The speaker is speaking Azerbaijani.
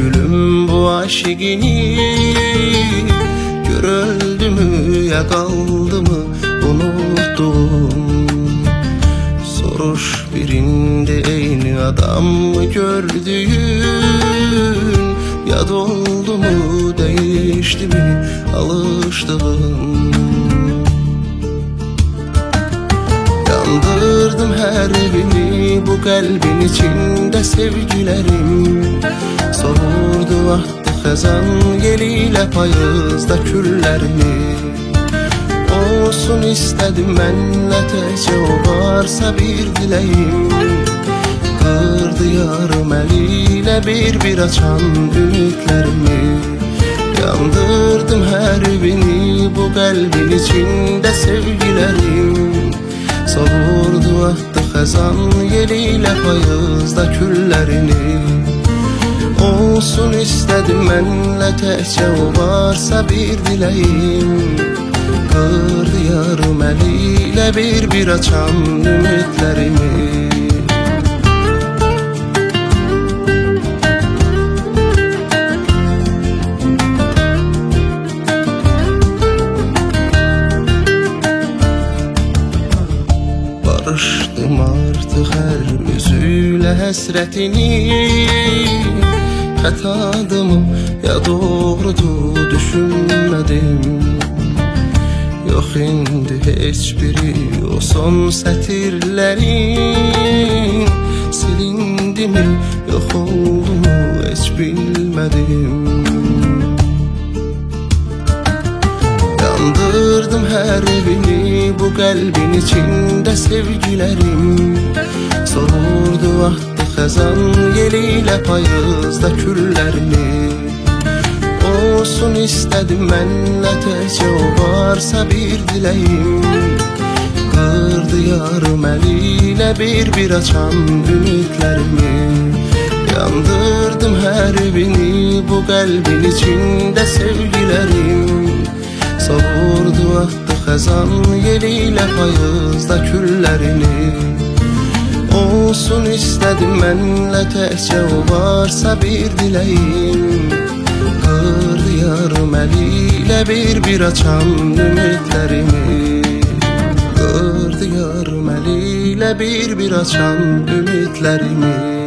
gülüm bu aşıqini, gör öldü mü ya kaldı mı unuttum. Soruş birinde eyni adam mı gördüğün, yad oldu mu değişti mi alıştığın. Yandırdım her birini bu kalbin içinde sevgilerim. Soğurdu attı xəzan yeliyle payızda küllerimi. Olsun istedim mənlə təkcə o varsa bir diləyim. Qırdı yarım əliyle bir açan ümidlərimi. Yandırdım her birini bu kalbin içinde sevgilerim. Savurdu attı xəzan yeliyle payızda küllerini. Olsun istedim mənlə təkcə o varsa bir diləyim. Qırdı yarım əliyle bir açan ümidlərimi. Barışdım artık her üzüyle həsrətini. Xətadı mı ya doğrudu düşünmədim. Yox indi heç biri o son sətirlərin. Silindi mi yox oldu mu heç bilmədim. Yandırdım her birini bu kalbin içinde sevgilerim. Soğurdu attı xəzan yeliyle payızda küllerini. Olsun istedim mənlə təkcə o varsa bir diləyim. Qırdı yarım əliyle bir açan ümidlərimi. Yandırdım her birini bu kalbin içinde sevgilerim. Savurdu attı xəzan yeliyle payızda küllerini. Olsun istedim mənlə təkcə o varsa bir diləyim. Qırdı yarım əliyle bir açan ümidlərimi. Qırdı yarım əliyle bir açan ümidlərimi.